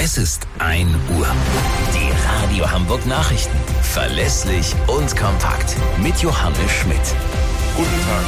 Es ist 1 Uhr. Die Radio Hamburg Nachrichten. Verlässlich und kompakt. Mit Johannes Schmidt. Guten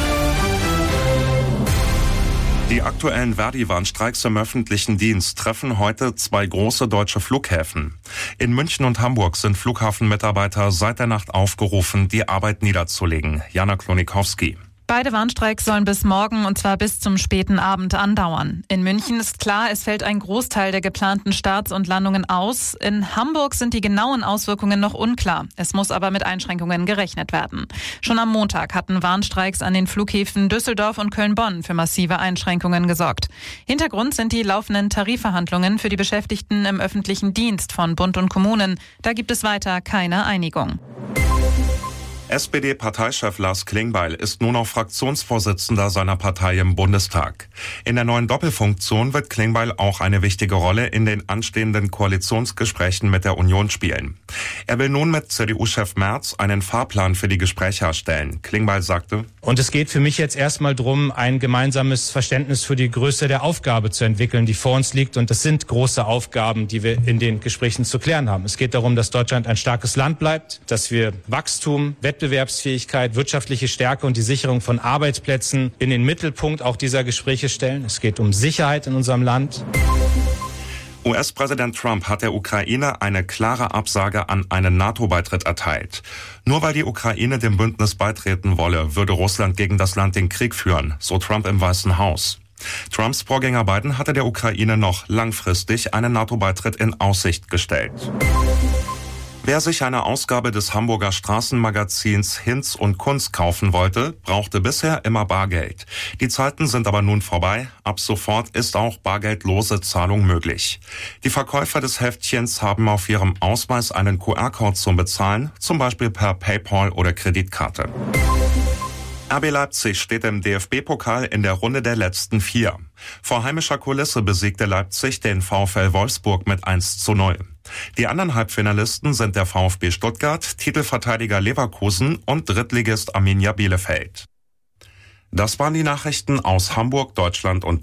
Tag. Die aktuellen Verdi-Warnstreiks im öffentlichen Dienst treffen heute 2 große deutsche Flughäfen. In München und Hamburg sind Flughafenmitarbeiter seit der Nacht aufgerufen, die Arbeit niederzulegen. Jana Klonikowski. Beide Warnstreiks sollen bis morgen und zwar bis zum späten Abend andauern. In München ist klar, es fällt ein Großteil der geplanten Starts und Landungen aus. In Hamburg sind die genauen Auswirkungen noch unklar. Es muss aber mit Einschränkungen gerechnet werden. Schon am Montag hatten Warnstreiks an den Flughäfen Düsseldorf und Köln-Bonn für massive Einschränkungen gesorgt. Hintergrund sind die laufenden Tarifverhandlungen für die Beschäftigten im öffentlichen Dienst von Bund und Kommunen. Da gibt es weiter keine Einigung. SPD-Parteichef Lars Klingbeil ist nun auch Fraktionsvorsitzender seiner Partei im Bundestag. In der neuen Doppelfunktion wird Klingbeil auch eine wichtige Rolle in den anstehenden Koalitionsgesprächen mit der Union spielen. Er will nun mit CDU-Chef Merz einen Fahrplan für die Gespräche erstellen. Klingbeil sagte: Und es geht für mich jetzt erstmal darum, ein gemeinsames Verständnis für die Größe der Aufgabe zu entwickeln, die vor uns liegt. Und das sind große Aufgaben, die wir in den Gesprächen zu klären haben. Es geht darum, dass Deutschland ein starkes Land bleibt, dass wir Wachstum, Wettbewerbsfähigkeit, wirtschaftliche Stärke und die Sicherung von Arbeitsplätzen in den Mittelpunkt auch dieser Gespräche stellen. Es geht um Sicherheit in unserem Land. US-Präsident Trump hat der Ukraine eine klare Absage an einen NATO-Beitritt erteilt. Nur weil die Ukraine dem Bündnis beitreten wolle, würde Russland gegen das Land den Krieg führen, so Trump im Weißen Haus. Trumps Vorgänger Biden hatte der Ukraine noch langfristig einen NATO-Beitritt in Aussicht gestellt. Wer sich eine Ausgabe des Hamburger Straßenmagazins Hinz und Kunz kaufen wollte, brauchte bisher immer Bargeld. Die Zeiten sind aber nun vorbei. Ab sofort ist auch bargeldlose Zahlung möglich. Die Verkäufer des Heftchens haben auf ihrem Ausweis einen QR-Code zum Bezahlen, zum Beispiel per PayPal oder Kreditkarte. RB Leipzig steht im DFB-Pokal in der Runde der letzten 4. Vor heimischer Kulisse besiegte Leipzig den VfL Wolfsburg mit 1:0. Die anderen Halbfinalisten sind der VfB Stuttgart, Titelverteidiger Leverkusen und Drittligist Arminia Bielefeld. Das waren die Nachrichten aus Hamburg, Deutschland und